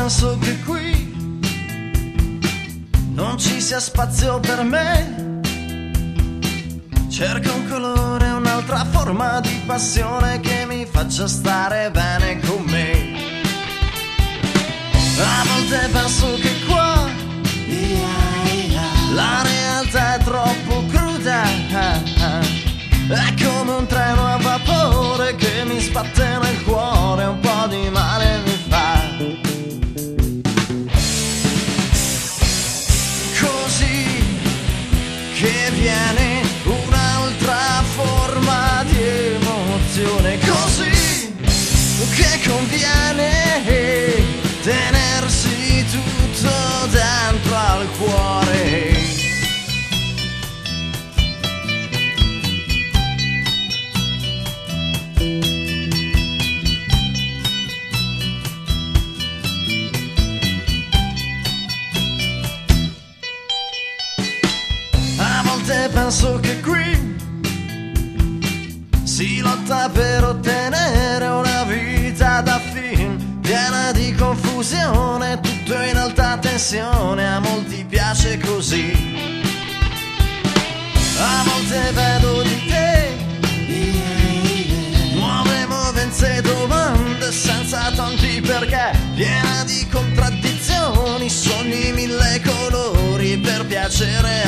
penso che qui non ci sia spazio per me. Cerco un colore, un'altra forma di passione che mi faccia stare bene con me. A volte penso che qua la realtà è troppo cruda, è come un treno a vapore che mi sbatte nel cuore, un po' di male mi fa. Così che viene un'altra forma di emozione, così che conviene tenersi tutto dentro al cuore. A volte penso che qui si lotta per ottenere una vita da film, piena di confusione, tutto in alta tensione, a molti piace così. A volte vedo di te nuove movenze, domande senza tanti perché, piena di contraddizioni, sogni mille colori per piacere